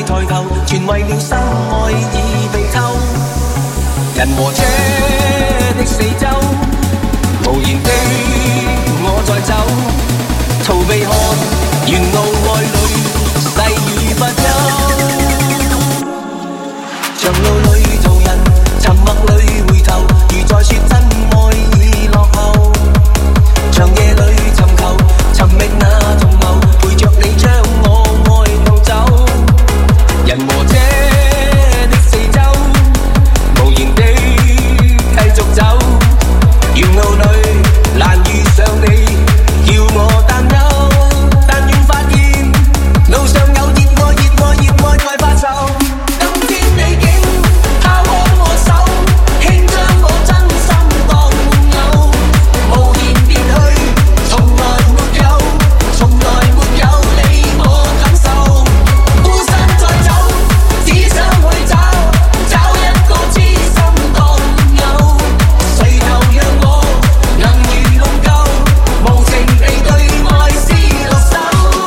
抬頭，全為了心愛已被偷。人和車的四周，無言的我在走，逃避看沿路愛侶細雨不休。長路裏途人，沉默裏回頭，如在說真愛已落後。長夜裏尋求，尋覓那同謀，陪着你將我愛弄走。人和車的四周，無言的繼續走，沿路裏難遇上你，叫我擔憂。但願發現路上有熱愛，熱愛，熱愛在發愁。今天你竟拋開我手，輕將我真心當玩偶，無言別去，從來沒有，從來沒有你我感受。孤身在走，只想去找一個知心當伴友，誰又讓我能如弄舊，無情地對愛撕落手。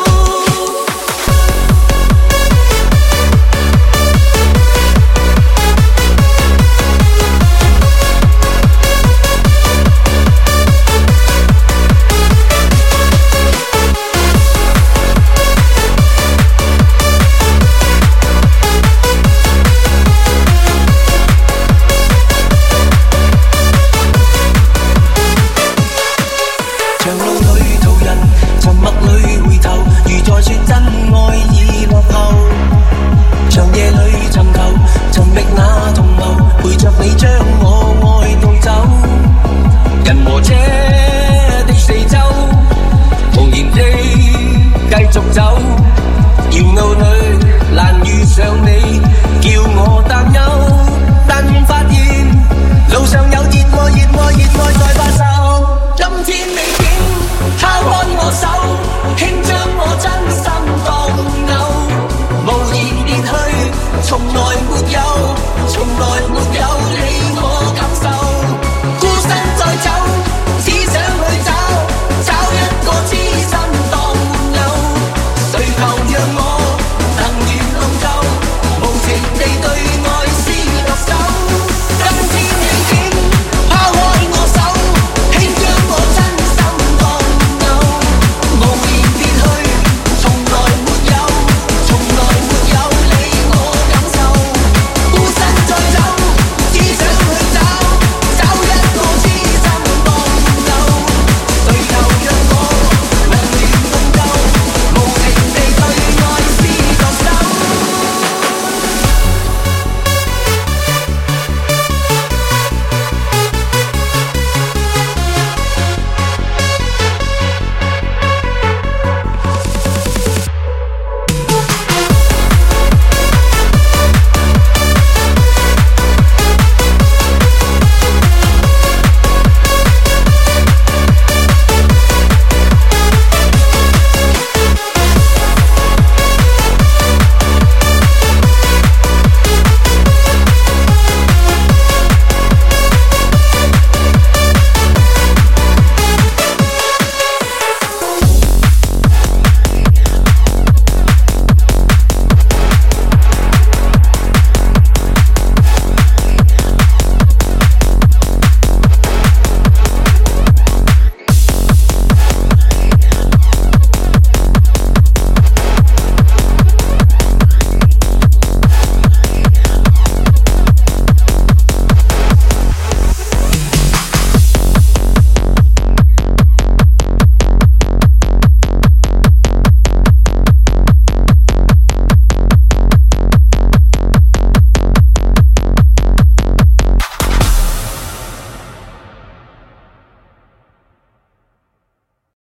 長路裏途人，沉默裏回頭，如在說真愛已落後。長夜裏尋求，尋覓那同謀，陪着你將我愛弄走。人和車的四周，無言的繼續走，沿路裏難遇上你，叫我擔憂。但願發現路上有熱愛，熱愛，熱愛在